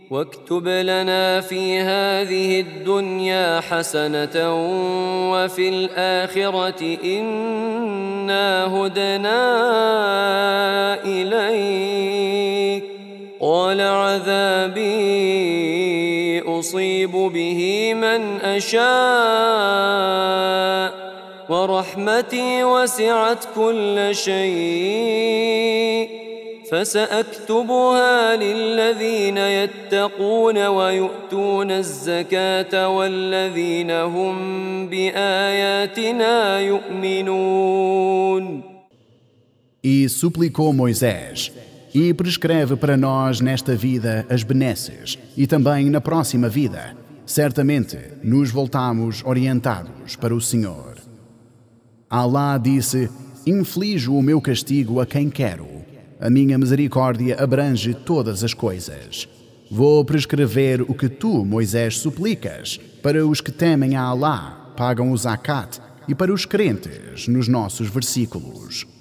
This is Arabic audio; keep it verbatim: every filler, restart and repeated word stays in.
واكتب لنا في هذه الدنيا حسنة وفي الآخرة إنا هدنا إليك. قال عذابي أصيب به من أشاء ورحمتي وسعت كل شيء فسأكتبها للذين يتقون ويؤتون الزكاة والذين هم بآياتنا يؤمنون. E suplicou Moisés: E prescreve para nós nesta vida as benesses e também na próxima vida. Certamente nos voltamos orientados para o Senhor. Alá disse: Inflijo o meu castigo a quem quero. A minha misericórdia abrange todas as coisas. Vou prescrever o que tu, Moisés, suplicas para os que temem a Alá, pagam o zakat, e para os crentes nos nossos versículos.